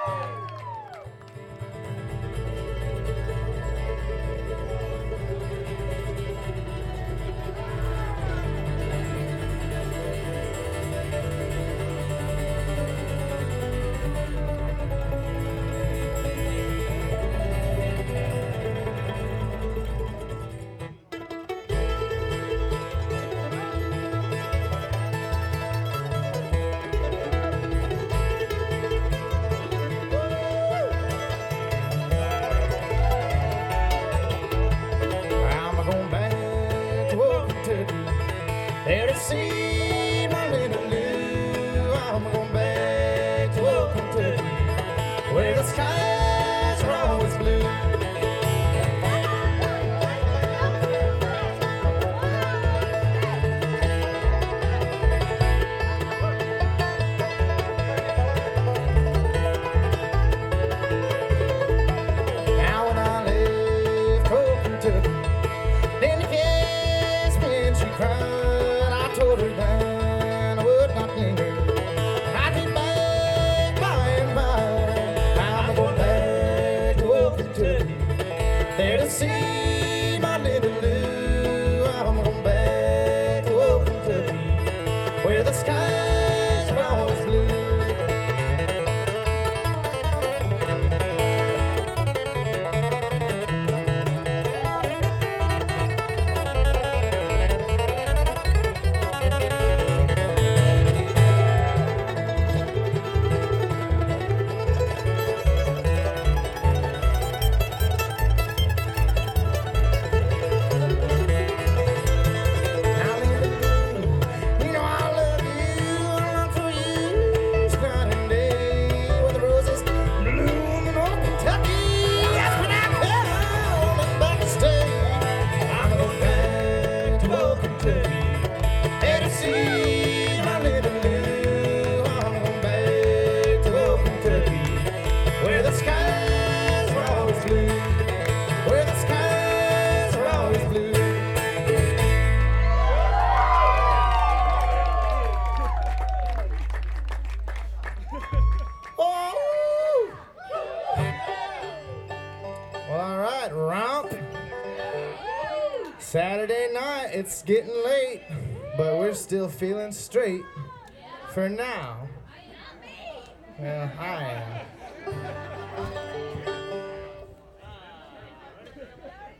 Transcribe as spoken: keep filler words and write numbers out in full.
There to see my little Lou. I'm going back to old Kentucky, where the skies are always blue. Now when I left old Kentucky, then the kids when she cried, told her that I would not linger. I'd be back by and by. I'm going back to old Kentucky, there to see my little Lou. I'm going back to old Kentucky, where the skies are always blue. Where the skies are always blue, where the skies are always blue. Oh! Well, all right, romp. Saturday night, it's getting late, but we're still feeling straight for now. Well, I am.